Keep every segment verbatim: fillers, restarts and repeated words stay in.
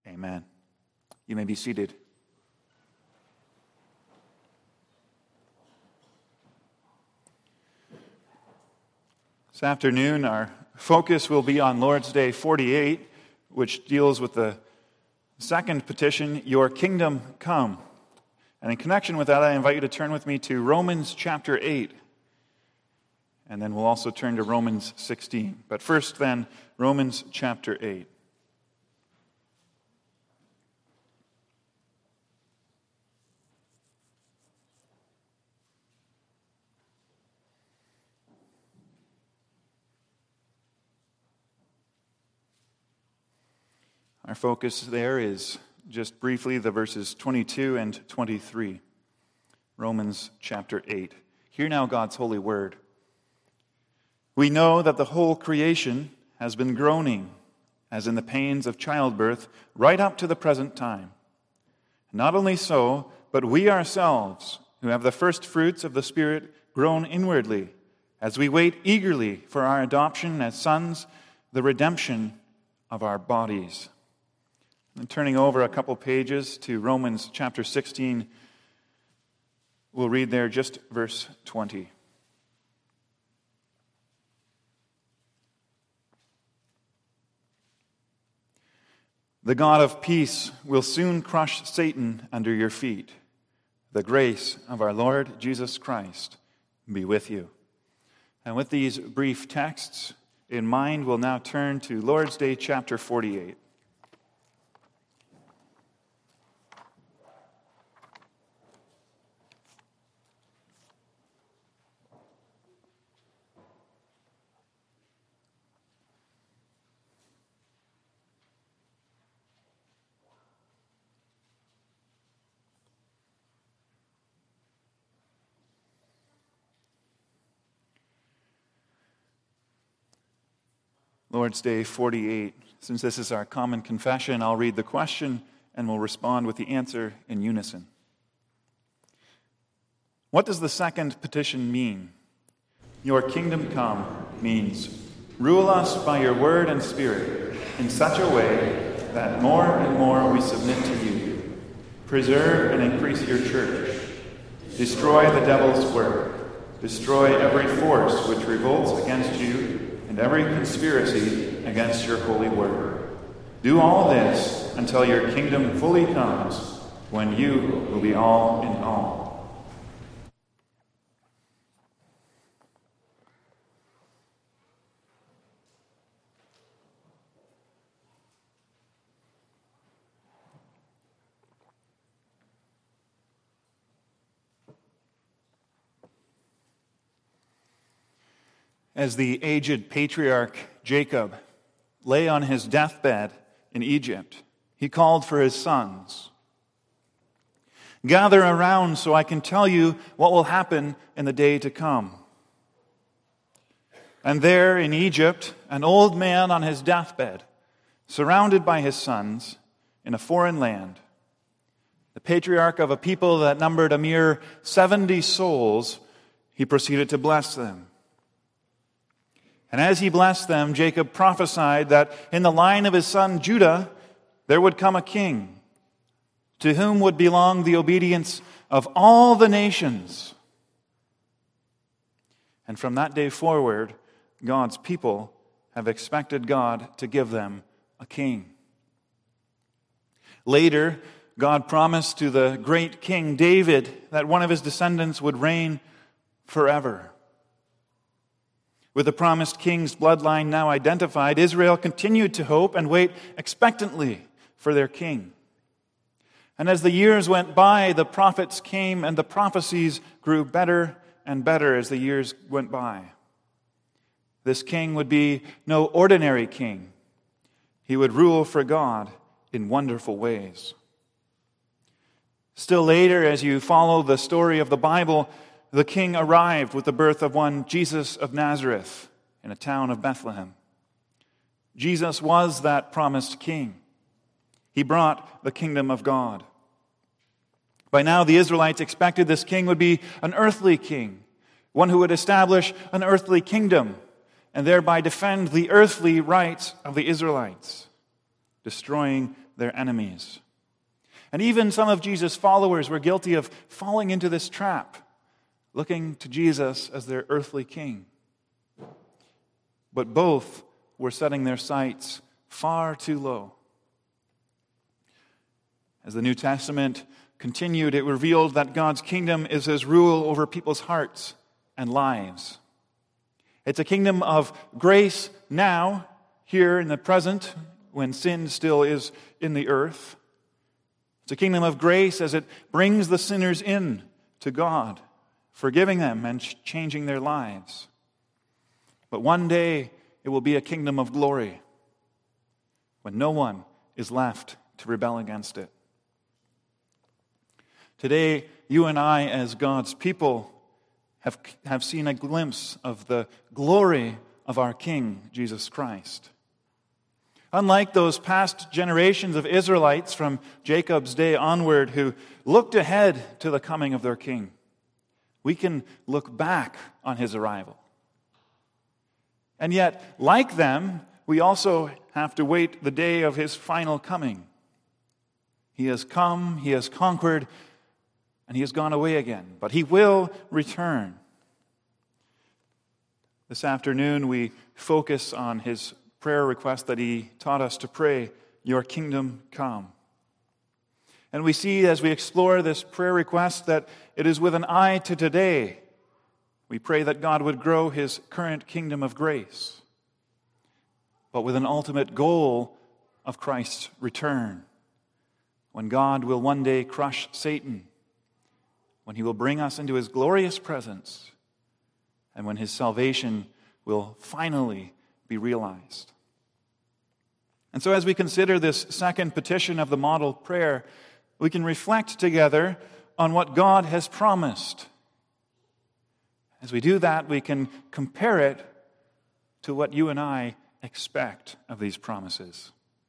Amen. You may be seated. This afternoon, our focus will be on Lord's Day forty-eight, which deals with the second petition, Your Kingdom Come. And in connection with that, I invite you to turn with me to Romans chapter eight. And then we'll also turn to Romans sixteen. But first then, Romans chapter eight. Our focus there is just briefly the verses twenty-two and twenty-three. Romans chapter eight. Hear now God's holy word. We know that the whole creation has been groaning, as in the pains of childbirth, right up to the present time. Not only so, but we ourselves, who have the first fruits of the Spirit, groan inwardly, as we wait eagerly for our adoption as sons, the redemption of our bodies. And turning over a couple pages to Romans chapter sixteen, we'll read there just verse twenty. The God of peace will soon crush Satan under your feet. The grace of our Lord Jesus Christ be with you. And with these brief texts in mind, we'll now turn to Lord's Day chapter forty-eight. Lord's Day forty-eight. Since this is our common confession, I'll read the question and we'll respond with the answer in unison. What does the second petition mean? Your kingdom come means rule us by your word and spirit in such a way that more and more we submit to you. Preserve and increase your church. Destroy the devil's work. Destroy every force which revolts against you and every conspiracy against your holy word. Do all this until your kingdom fully comes, when you will be all in all. As the aged patriarch Jacob lay on his deathbed in Egypt, he called for his sons. Gather around so I can tell you what will happen in the day to come. And there in Egypt, an old man on his deathbed, surrounded by his sons in a foreign land, the patriarch of a people that numbered a mere seventy souls, he proceeded to bless them. And as he blessed them, Jacob prophesied that in the line of his son Judah, there would come a king, to whom would belong the obedience of all the nations. And from that day forward, God's people have expected God to give them a king. Later, God promised to the great King David that one of his descendants would reign forever. With the promised king's bloodline now identified, Israel continued to hope and wait expectantly for their king. And as the years went by, the prophets came and the prophecies grew better and better as the years went by. This king would be no ordinary king. He would rule for God in wonderful ways. Still later, as you follow the story of the Bible, the king arrived with the birth of one Jesus of Nazareth in a town of Bethlehem. Jesus was that promised king. He brought the kingdom of God. By now, the Israelites expected this king would be an earthly king, one who would establish an earthly kingdom and thereby defend the earthly rights of the Israelites, destroying their enemies. And even some of Jesus' followers were guilty of falling into this trap, looking to Jesus as their earthly king. But both were setting their sights far too low. As the New Testament continued, it revealed that God's kingdom is his rule over people's hearts and lives. It's a kingdom of grace now, here in the present, when sin still is in the earth. It's a kingdom of grace as it brings the sinners in to God, forgiving them and changing their lives. But one day it will be a kingdom of glory when no one is left to rebel against it. Today, you and I, as God's people, have, have seen a glimpse of the glory of our King, Jesus Christ. Unlike those past generations of Israelites from Jacob's day onward who looked ahead to the coming of their King, we can look back on his arrival. And yet, like them, we also have to wait the day of his final coming. He has come, he has conquered, and he has gone away again. But he will return. This afternoon, we focus on his prayer request that he taught us to pray, "Your kingdom come." And we see as we explore this prayer request that it is with an eye to today. We pray that God would grow his current kingdom of grace, but with an ultimate goal of Christ's return, when God will one day crush Satan, when he will bring us into his glorious presence, and when his salvation will finally be realized. And so as we consider this second petition of the model prayer, we can reflect together on what God has promised. As we do that, we can compare it to what you and I expect of these promises.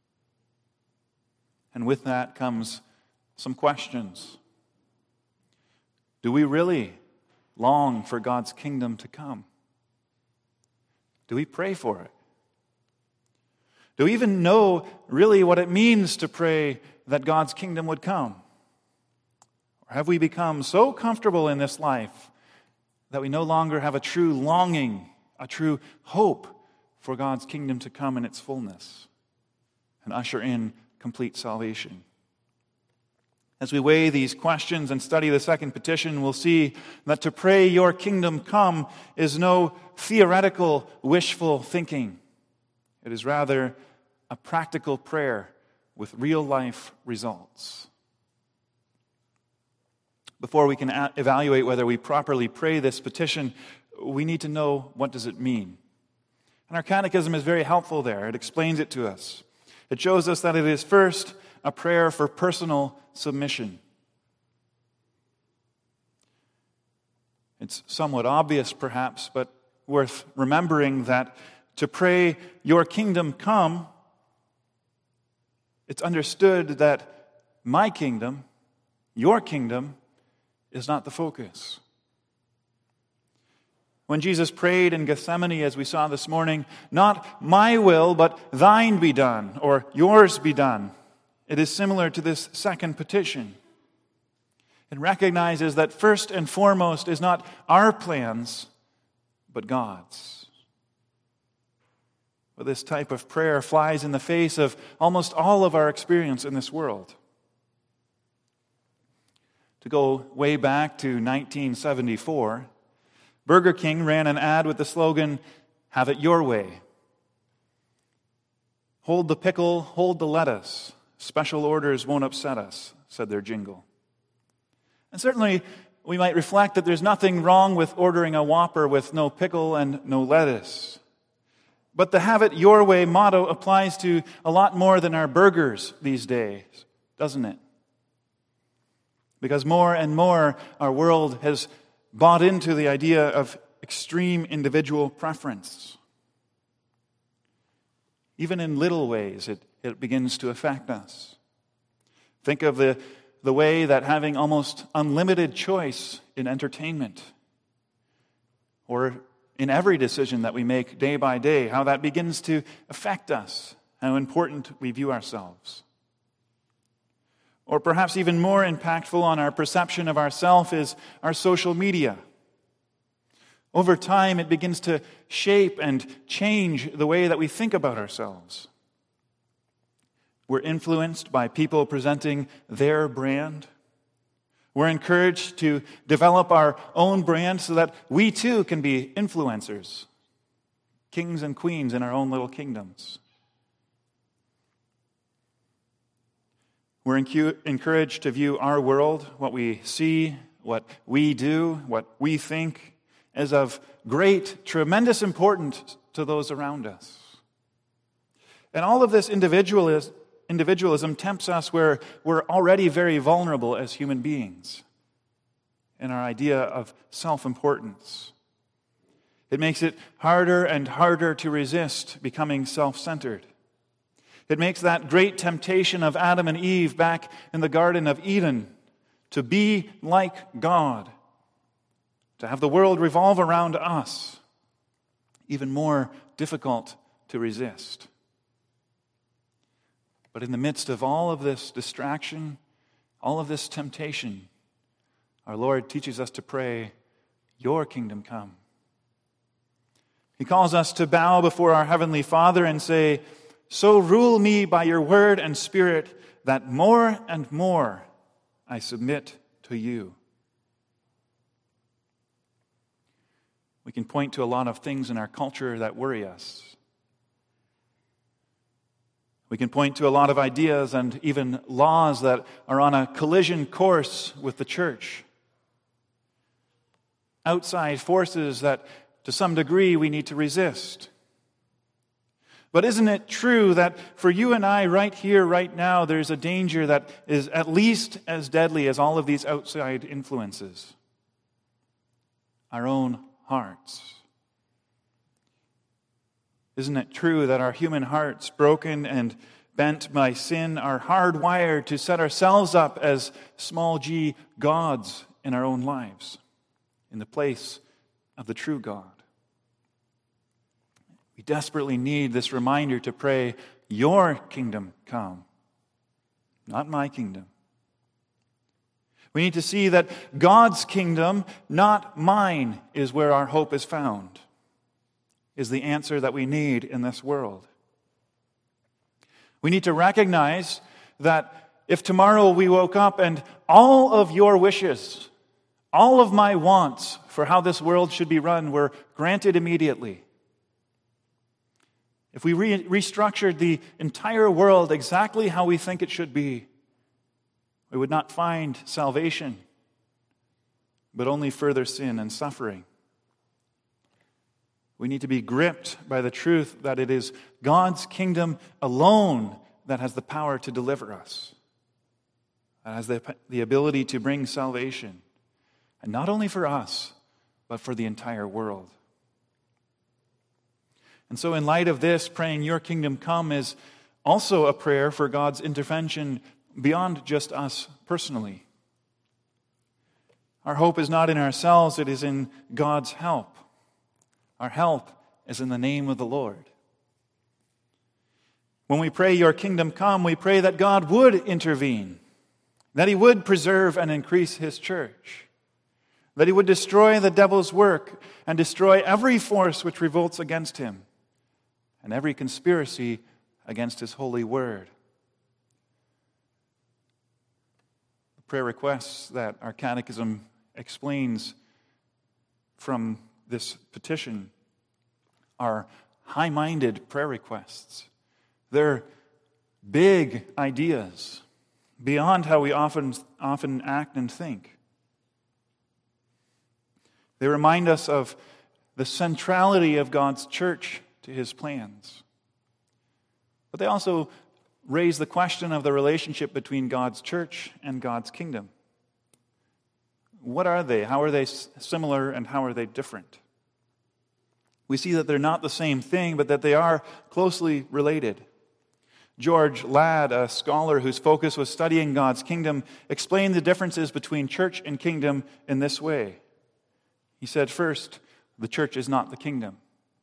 And with that comes some questions. Do we really long for God's kingdom to come? Do we pray for it? Do we even know really what it means to pray that God's kingdom would come? Or have we become so comfortable in this life that we no longer have a true longing, a true hope for God's kingdom to come in its fullness and usher in complete salvation? As we weigh these questions and study the second petition, we'll see that to pray, "Your kingdom come," is no theoretical, wishful thinking. It is rather a practical prayer with real-life results. Before we can a- evaluate whether we properly pray this petition, we need to know, what does it mean? And our catechism is very helpful there. It explains it to us. It shows us that it is first a prayer for personal submission. It's somewhat obvious, perhaps, but worth remembering that to pray, "Your kingdom come," it's understood that my kingdom, your kingdom, is not the focus. When Jesus prayed in Gethsemane, as we saw this morning, "Not my will, but thine be done," or "yours be done," it is similar to this second petition. It recognizes that first and foremost is not our plans, but God's. But this type of prayer flies in the face of almost all of our experience in this world. To go way back to nineteen seventy-four, Burger King ran an ad with the slogan, "Have it your way." "Hold the pickle, hold the lettuce. Special orders won't upset us," said their jingle. And certainly, we might reflect that there's nothing wrong with ordering a Whopper with no pickle and no lettuce. But the "have it your way" motto applies to a lot more than our burgers these days, doesn't it? Because more and more our world has bought into the idea of extreme individual preference. Even in little ways, it, it begins to affect us. Think of the, the way that having almost unlimited choice in entertainment, or in every decision that we make day by day, how that begins to affect us, how important we view ourselves. or perhaps even more impactful on our perception of ourselves, is our social media. Over time, it begins to shape and change the way that we think about ourselves. We're influenced by people presenting their brand. We're encouraged to develop our own brand so that we too can be influencers, kings and queens in our own little kingdoms. We're encouraged to view our world, what we see, what we do, what we think, as of great, tremendous importance to those around us. And all of this individualism, individualism tempts us where we're already very vulnerable as human beings in our idea of self-importance. It makes it harder and harder to resist becoming self-centered. It makes that great temptation of Adam and Eve back in the Garden of Eden to be like God, to have the world revolve around us, even more difficult to resist. But in the midst of all of this distraction, all of this temptation, our Lord teaches us to pray, "Your kingdom come." He calls us to bow before our Heavenly Father and say, "So rule me by your word and spirit that more and more I submit to you." We can point to a lot of things in our culture that worry us. We can point to a lot of ideas and even laws that are on a collision course with the church. Outside forces that, to some degree, we need to resist. But isn't it true that for you and I right here, right now, there's a danger that is at least as deadly as all of these outside influences? Our own hearts. Isn't it true that our human hearts, broken and bent by sin, are hardwired to set ourselves up as small g gods in our own lives, in the place of the true God? We desperately need this reminder to pray, "Your kingdom come, not my kingdom." We need to see that God's kingdom, not mine, is where our hope is found, is the answer that we need in this world. We need to recognize that if tomorrow we woke up and all of your wishes, all of my wants for how this world should be run were granted immediately, if we re- restructured the entire world exactly how we think it should be, we would not find salvation, but only further sin and suffering. We need to be gripped by the truth that it is God's kingdom alone that has the power to deliver us, that has the, the ability to bring salvation, and not only for us, but for the entire world. And so in light of this, praying "Your kingdom come" is also a prayer for God's intervention beyond just us personally. Our hope is not in ourselves, it is in God's help. Our help is in the name of the Lord. When we pray "Your kingdom come," we pray that God would intervene, that He would preserve and increase His church, that He would destroy the devil's work and destroy every force which revolts against Him, and every conspiracy against His holy word. The prayer requests that our catechism explains from this petition are high-minded prayer requests. They're big ideas beyond how we often, often act and think. They remind us of the centrality of God's church to His plans. But they also raise the question of the relationship between God's church and God's kingdom. What are they? How are they similar and how are they different? We see that they're not the same thing, but that they are closely related. George Ladd, a scholar whose focus was studying God's kingdom, explained the differences between church and kingdom in this way. He said, first, the church is not the kingdom.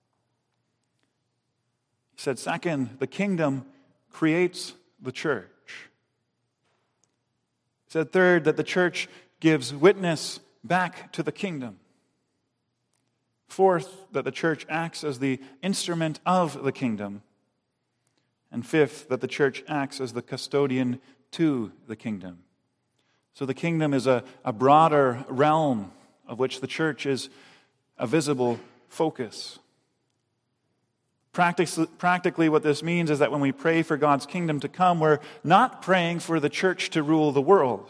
He said, second, the kingdom creates the church. said third, that the church gives witness back to the kingdom. Fourth, that the church acts as the instrument of the kingdom. And fifth, that the church acts as the custodian to the kingdom. So the kingdom is a, a broader realm of which the church is a visible focus. Practically, practically, what this means is that when we pray for God's kingdom to come, we're not praying for the church to rule the world.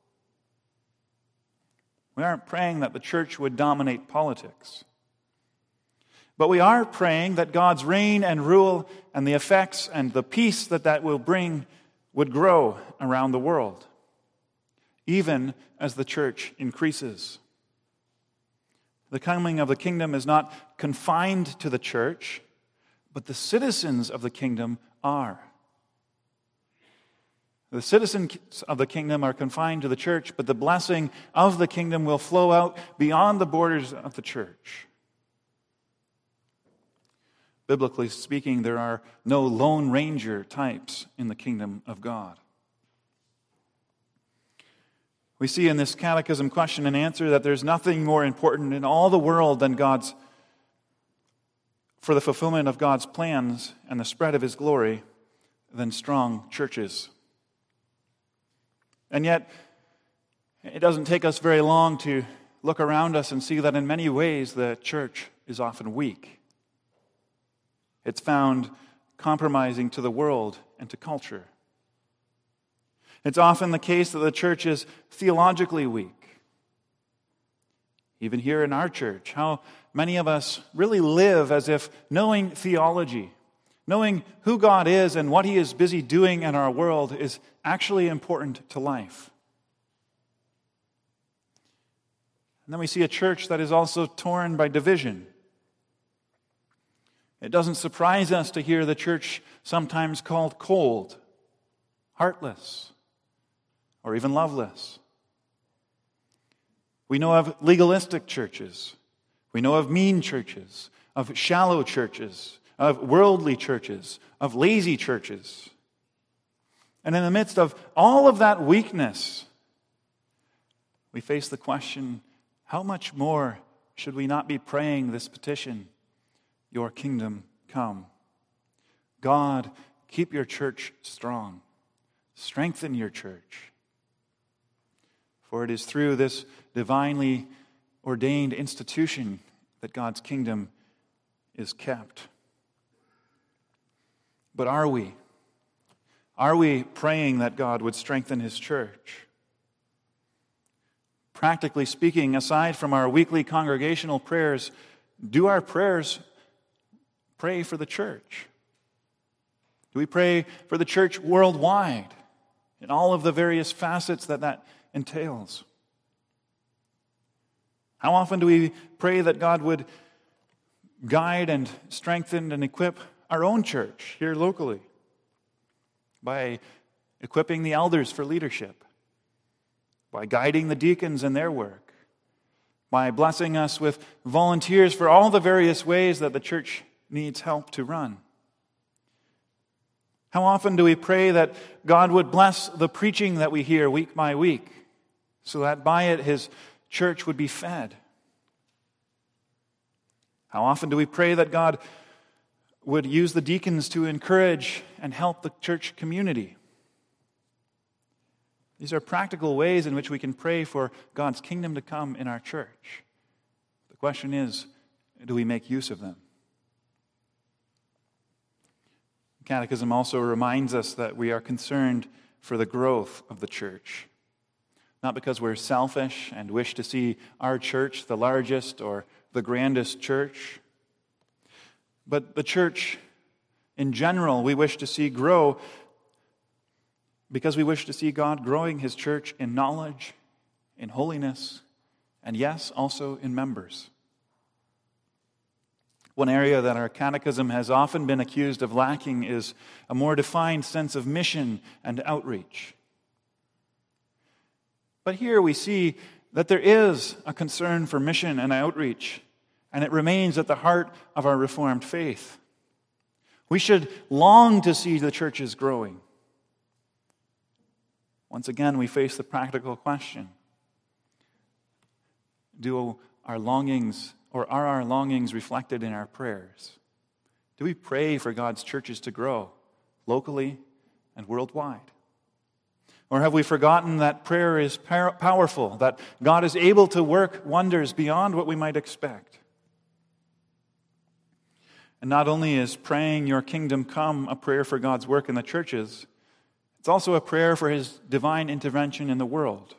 We aren't praying that the church would dominate politics. But we are praying that God's reign and rule and the effects and the peace that that will bring would grow around the world, even as the church increases. The coming of the kingdom is not confined to the church, but the citizens of the kingdom are. The citizens of the kingdom are confined to the church, but the blessing of the kingdom will flow out beyond the borders of the church. Biblically speaking, there are no Lone Ranger types in the kingdom of God. We see in this catechism question and answer that there's nothing more important in all the world than God's, for the fulfillment of God's plans and the spread of His glory, than strong churches. And yet, it doesn't take us very long to look around us and see that in many ways the church is often weak. It's found compromising to the world and to culture. It's often the case that the church is theologically weak. Even here in our church, how many of us really live as if knowing theology, knowing who God is and what He is busy doing in our world is actually important to life. And then we see a church that is also torn by division. It doesn't surprise us to hear the church sometimes called cold, heartless, or even loveless. We know of legalistic churches. We know of mean churches, of shallow churches, of worldly churches, of lazy churches. And in the midst of all of that weakness, we face the question, how much more should we not be praying this petition, your kingdom come? God, keep your church strong. Strengthen your church. For it is through this divinely ordained institution that God's kingdom is kept. But are we? Are we praying that God would strengthen His church? Practically speaking, aside from our weekly congregational prayers, do our prayers pray for the church? Do we pray for the church worldwide in all of the various facets that that entails? How often do we pray that God would guide and strengthen and equip our own church here locally by equipping the elders for leadership, by guiding the deacons in their work, by blessing us with volunteers for all the various ways that the church needs help to run? How often do we pray that God would bless the preaching that we hear week by week, so that by it His church would be fed? How often do we pray that God would use the deacons to encourage and help the church community? These are practical ways in which we can pray for God's kingdom to come in our church. The question is, do we make use of them? Catechism also reminds us that we are concerned for the growth of the church. Not because we're selfish and wish to see our church the largest or the grandest church, but the church in general we wish to see grow because we wish to see God growing His church in knowledge, in holiness, and yes, also in members. One area that our catechism has often been accused of lacking is a more defined sense of mission and outreach. But here we see that there is a concern for mission and outreach, and it remains at the heart of our Reformed faith. We should long to see the churches growing. Once again, we face the practical question. Do our longings, or are our longings reflected in our prayers? Do we pray for God's churches to grow locally and worldwide? Or have we forgotten that prayer is powerful, that God is able to work wonders beyond what we might expect? And not only is praying your kingdom come a prayer for God's work in the churches, it's also a prayer for his divine intervention in the world.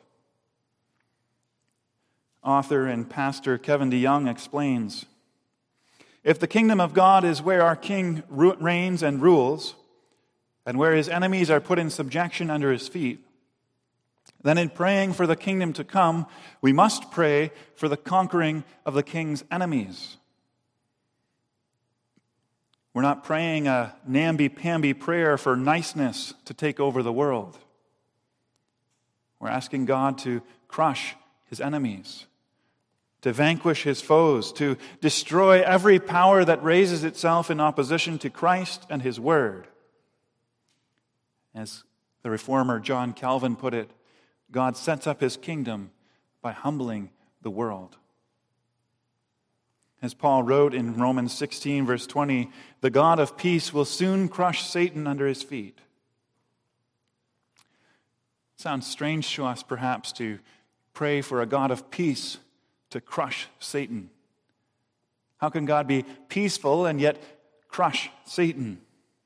Author and pastor Kevin DeYoung explains, if the kingdom of God is where our king reigns and rules, and where his enemies are put in subjection under his feet, then in praying for the kingdom to come, we must pray for the conquering of the king's enemies. We're not praying a namby-pamby prayer for niceness to take over the world. We're asking God to crush his enemies, to vanquish his foes, to destroy every power that raises itself in opposition to Christ and his word. As the reformer John Calvin put it, God sets up his kingdom by humbling the world. As Paul wrote in Romans sixteen, verse twenty, the God of peace will soon crush Satan under his feet. It sounds strange to us, perhaps, to pray for a God of peace to crush Satan. How can God be peaceful and yet crush Satan?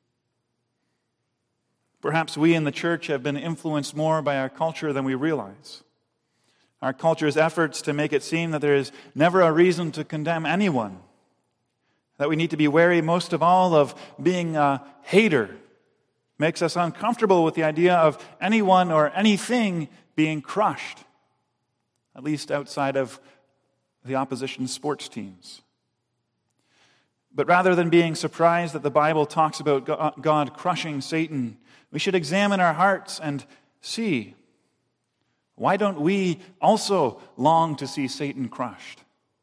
Perhaps we in the church have been influenced more by our culture than we realize. Our culture's efforts to make it seem that there is never a reason to condemn anyone, that we need to be wary most of all of being a hater, makes us uncomfortable with the idea of anyone or anything being crushed, at least outside of the opposition sports teams. But rather than being surprised that the Bible talks about God crushing Satan, we should examine our hearts and see, why don't we also long to see Satan crushed?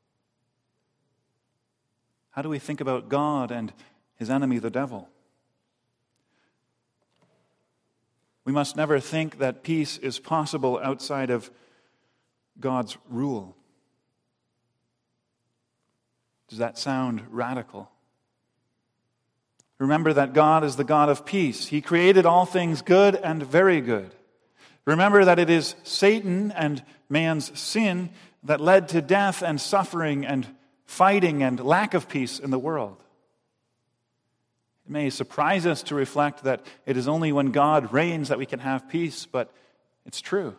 How do we think about God and his enemy, the devil? We must never think that peace is possible outside of God's rule. Does that sound radical? Remember that God is the God of peace. He created all things good and very good. Remember that it is Satan and man's sin that led to death and suffering and fighting and lack of peace in the world. It may surprise us to reflect that it is only when God reigns that we can have peace, but it's true.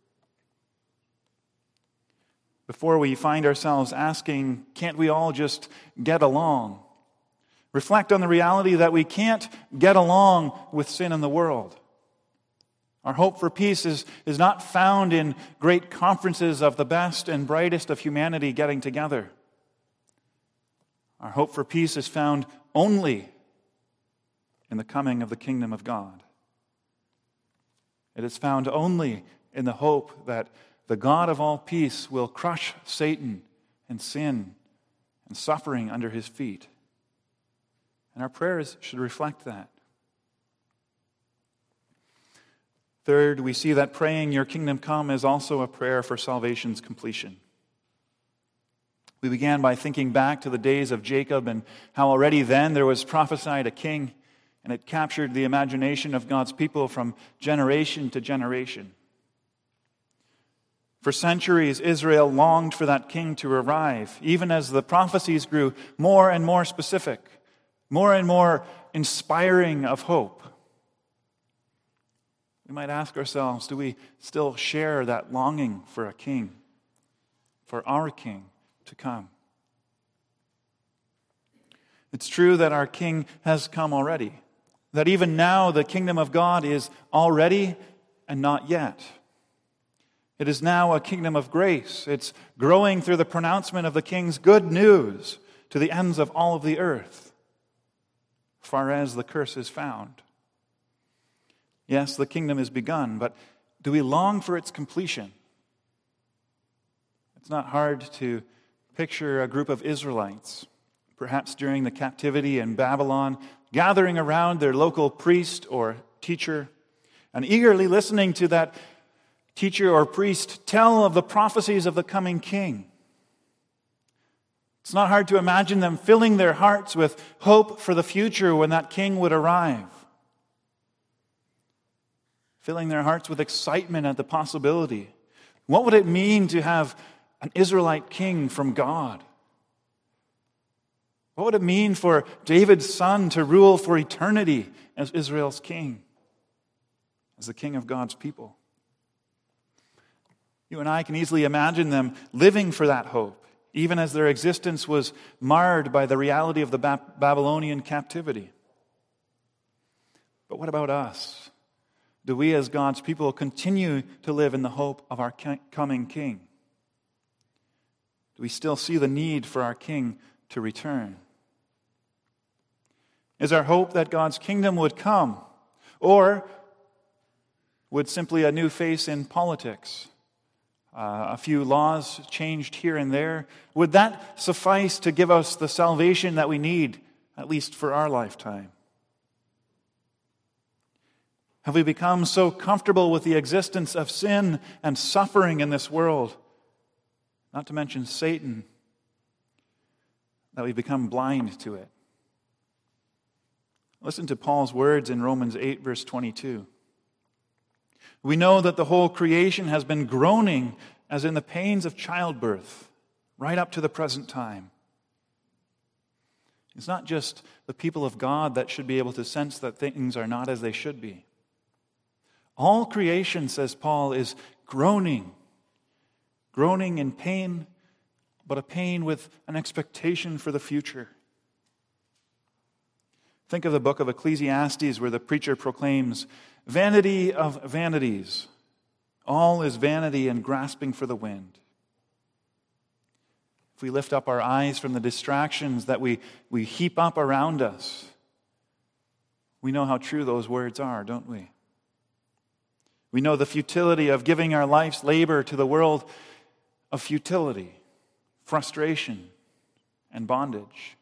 Before we find ourselves asking, can't we all just get along? Reflect on the reality that we can't get along with sin in the world. Our hope for peace is, is not found in great conferences of the best and brightest of humanity getting together. Our hope for peace is found only in the coming of the kingdom of God. It is found only in the hope that the God of all peace will crush Satan and sin and suffering under his feet. And our prayers should reflect that. Third, we see that praying your kingdom come is also a prayer for salvation's completion. We began by thinking back to the days of Jacob and how already then there was prophesied a king, and it captured the imagination of God's people from generation to generation. For centuries, Israel longed for that king to arrive, even as the prophecies grew more and more specific, more and more inspiring of hope. We might ask ourselves, do we still share that longing for a king, for our king to come? It's true that our king has come already, that even now the kingdom of God is already and not yet. It is now a kingdom of grace. It's growing through the pronouncement of the king's good news to the ends of all of the earth, far as the curse is found. Yes, the kingdom is begun, but do we long for its completion? It's not hard to picture a group of Israelites, perhaps during the captivity in Babylon, gathering around their local priest or teacher and eagerly listening to that teacher or priest tell of the prophecies of the coming king. It's not hard to imagine them filling their hearts with hope for the future when that king would arrive. Filling their hearts with excitement at the possibility. What would it mean to have an Israelite king from God? What would it mean for David's son to rule for eternity as Israel's king, as the king of God's people? You and I can easily imagine them living for that hope, even as their existence was marred by the reality of the Babylonian captivity. But what about us? Do we as God's people continue to live in the hope of our coming king? Do we still see the need for our king to return? Is our hope that God's kingdom would come? Or would simply a new face in politics, uh, a few laws changed here and there, would that suffice to give us the salvation that we need, at least for our lifetime? Have we become so comfortable with the existence of sin and suffering in this world, not to mention Satan, that we become blind to it? Listen to Paul's words in Romans eight, verse twenty-two. We know that the whole creation has been groaning as in the pains of childbirth, right up to the present time. It's not just the people of God that should be able to sense that things are not as they should be. All creation, says Paul, is groaning. Groaning in pain, but a pain with an expectation for the future. Think of the book of Ecclesiastes where the preacher proclaims, "Vanity of vanities, all is vanity and grasping for the wind." If we lift up our eyes from the distractions that we, we heap up around us, we know how true those words are, don't we? We know the futility of giving our life's labor to the world of futility, frustration, and bondage.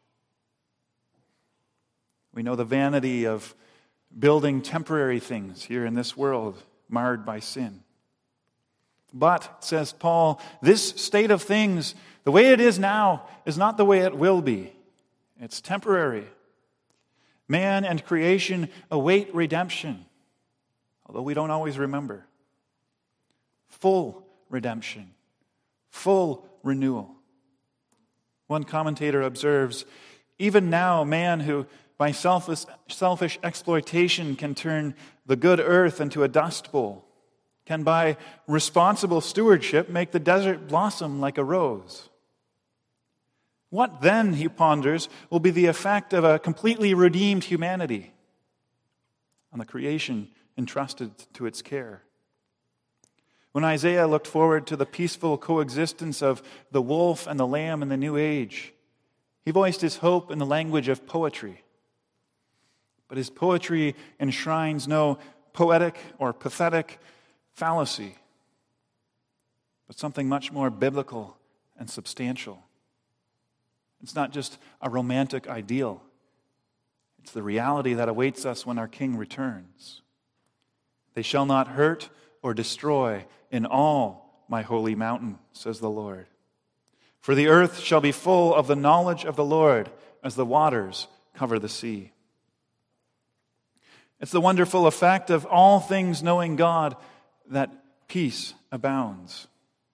We know the vanity of building temporary things here in this world marred by sin. But, says Paul, this state of things, the way it is now, is not the way it will be. It's temporary. Man and creation await redemption, although we don't always remember. Full redemption, full renewal. One commentator observes, even now, man who by selfish, selfish exploitation can turn the good earth into a dust bowl, can by responsible stewardship make the desert blossom like a rose. What then, he ponders, will be the effect of a completely redeemed humanity on the creation entrusted to its care? When Isaiah looked forward to the peaceful coexistence of the wolf and the lamb in the new age, he voiced his hope in the language of poetry. But his poetry enshrines no poetic or pathetic fallacy, but something much more biblical and substantial. It's not just a romantic ideal. It's the reality that awaits us when our King returns. They shall not hurt or destroy in all my holy mountain, says the Lord. For the earth shall be full of the knowledge of the Lord as the waters cover the sea. It's the wonderful effect of all things knowing God that peace abounds.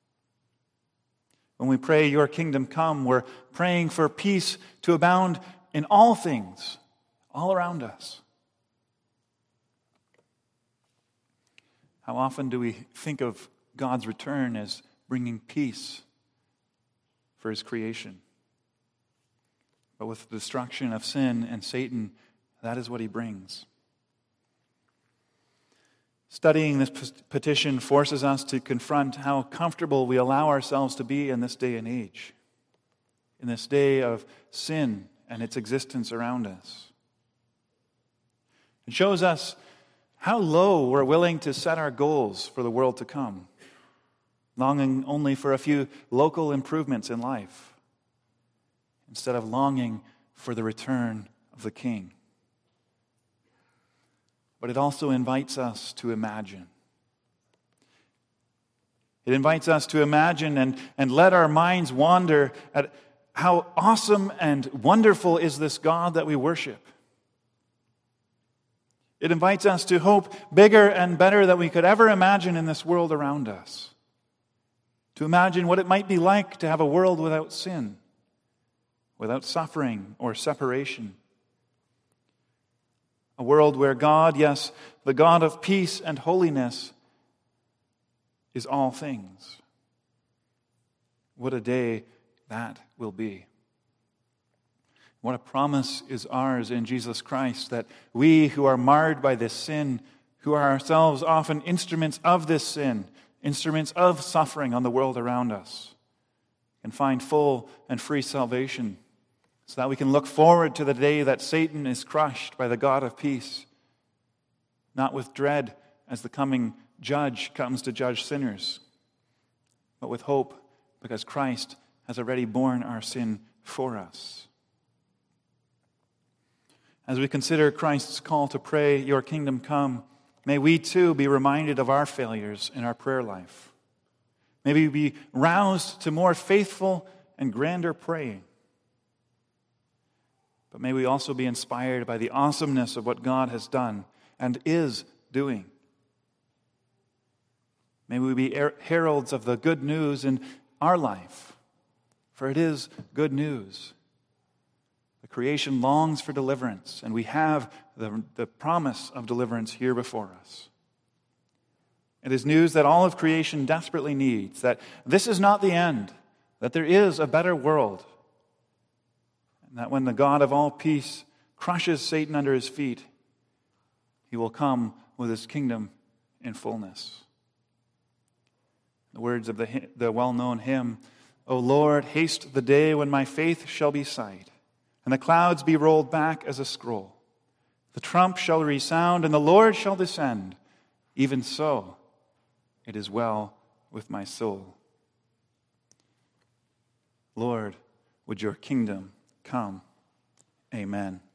When we pray, your kingdom come, we're praying for peace to abound in all things, all around us. How often do we think of God's return as bringing peace for his creation? But with the destruction of sin and Satan, that is what he brings. Studying this petition forces us to confront how comfortable we allow ourselves to be in this day and age, in this day of sin and its existence around us. It shows us how low we're willing to set our goals for the world to come, longing only for a few local improvements in life, instead of longing for the return of the King. but it also invites us to imagine. It invites us to imagine and, and let our minds wander at how awesome and wonderful is this God that we worship. It invites us to hope bigger and better than we could ever imagine in this world around us. To imagine what it might be like to have a world without sin, without suffering or separation. A world where God, yes, the God of peace and holiness, is all things. What a day that will be. What a promise is ours in Jesus Christ, that we who are marred by this sin, who are ourselves often instruments of this sin, instruments of suffering on the world around us, can find full and free salvation, so that we can look forward to the day that Satan is crushed by the God of peace, not with dread as the coming judge comes to judge sinners, but with hope because Christ has already borne our sin for us. As we consider Christ's call to pray, "Your kingdom come," may we too be reminded of our failures in our prayer life. May we be roused to more faithful and grander praying. But may we also be inspired by the awesomeness of what God has done and is doing. May we be heralds of the good news in our life, for it is good news. The creation longs for deliverance, and we have the, the promise of deliverance here before us. It is news that all of creation desperately needs, that this is not the end, that there is a better world, and that when the God of all peace crushes Satan under his feet, he will come with his kingdom in fullness. The words of the, the well-known hymn, "O Lord, haste the day when my faith shall be sight, and the clouds be rolled back as a scroll. The trump shall resound, and the Lord shall descend. Even so, it is well with my soul." Lord, would your kingdom come? Amen.